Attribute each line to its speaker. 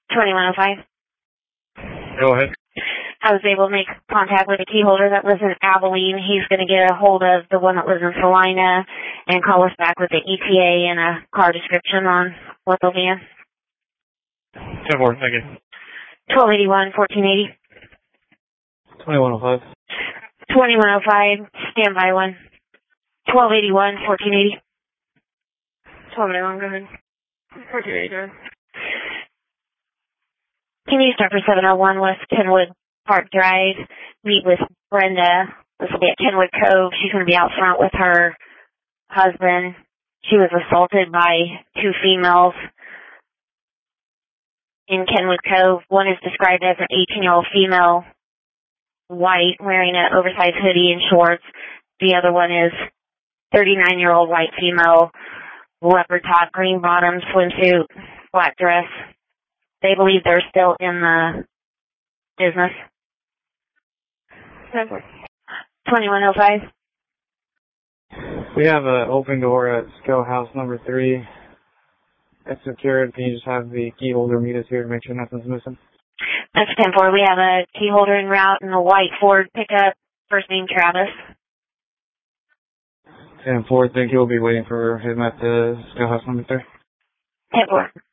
Speaker 1: 2105.
Speaker 2: Go ahead.
Speaker 1: I was able to make contact with a key holder that lives in Abilene. He's going to get a hold of the one that lives in Salina and call us back with the ETA and a car description on what they'll be in.
Speaker 2: 10-4, thank you.
Speaker 1: 1281, 1480.
Speaker 2: 2105.
Speaker 1: 2105, standby one. 1281, 1480. 1281, go ahead. 1480. Can you start for 701 West Kenwood Park Drive? Meet with Brenda. This will be at Kenwood Cove. She's going to be out front with her husband. She was assaulted by two females in Kenwood Cove. One is described as an 18-year-old female, white, wearing an oversized hoodie and shorts. The other one is 39-year-old white female, leopard top, green bottom, swimsuit, black dress. They believe they're still in the business. 2105.
Speaker 2: We have an open door at Skill House number 3. It's secured. Can you just have the key holder meet us here to make sure nothing's missing?
Speaker 1: That's 10-4. We have a key holder en route in a white Ford pickup. First name Travis.
Speaker 2: 10-4, thank you. We'll be waiting for him at the Skill House number 3.
Speaker 1: 10-4.